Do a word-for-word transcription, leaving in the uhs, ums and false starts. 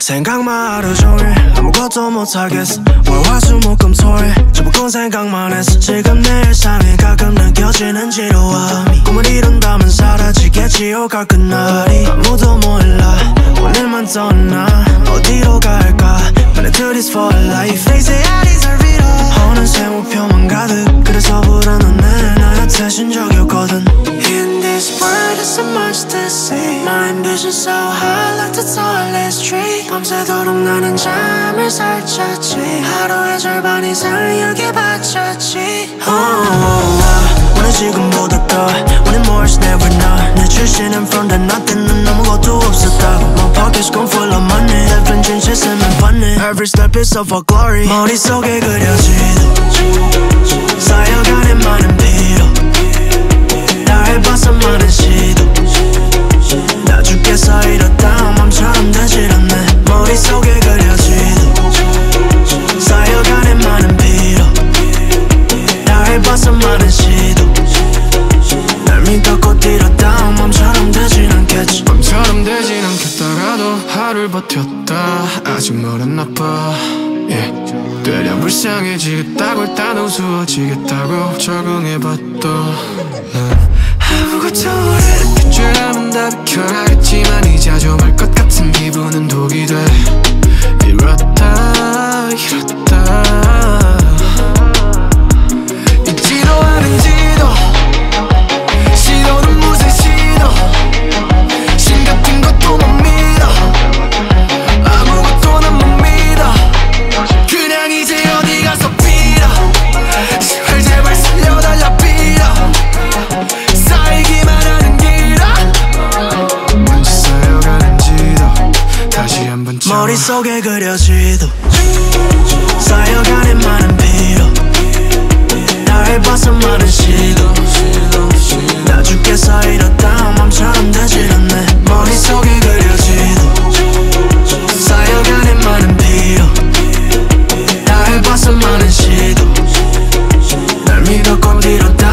생각만 하루 종일 아무것도 못하겠어. 월화수목금토일 전부 꾼 생각만 했어. 지금 내 일상이 가끔 느껴지는 지루함이 꿈을 이룬다면 사라지겠지요 가끔 날이. 아무도 몰라 오늘만 떠나 어디로 갈까. But I do this for life. They say I deserve it all. 어느새 목표만 가득. 그래서 부르는 내 나한테 신적이었거든. In this world there's so much to see. My ambition's so high like the tallest tree. 밤새도록 나는 잠을 설쳤지. 하루의 절반 이상 여기에 바쳤지. oh, oh, oh. 오늘 지금보다 더 Wanting more's never enough. 내 출신은 from the nothing. 난 아무것도 없었다고. My pockets gone full of money. 예쁜 진실 쓰면 funny. Every step is of a glory. 머릿속에 그려지도 쌓여가는 많은 피로. 다 해봐서 많은 시도. 나 죽겠어 이러다 맘처럼 되질 않네. 머릿속에 그려지도 쌓여가는 많은 피로. 다 해봐서 많은 시도. 날 믿었고 뛰었다 맘처럼 되진 않겠지. 맘처럼 되진 않겠다가도 하루를 버텼다. 아직 멀었나 봐. yeah. 되려 불쌍해지겠다고 일단 우스워지겠다고 적응해봤도 난 아무것도 모르는 줄 알면 다 비켜가겠지만 이제 좀 할 것 같은 기분은 독이 돼. 이렇다 이렇다 잊지도 않은지도 시도는 무슨 시도. 신 같은 것도 못 믿어. 아무것도 난 못 믿어. 그냥 이제 어디 가서 빌어. 제발 제발 살려달라 빌어. 쌓이기만 하는 길어. 먼지 쌓여가는지도 다시 한번 쳐. 머릿속에 그려지도 쌓여가는 많은 피로. 다 해봐서 많은 시도. 나 죽겠어 이러다 맘처럼 되질 않네. 머릿속에 그려지도 쌓여가는 많은 피로. 다 해봐서 많은 시도. 날 믿었고 뒤로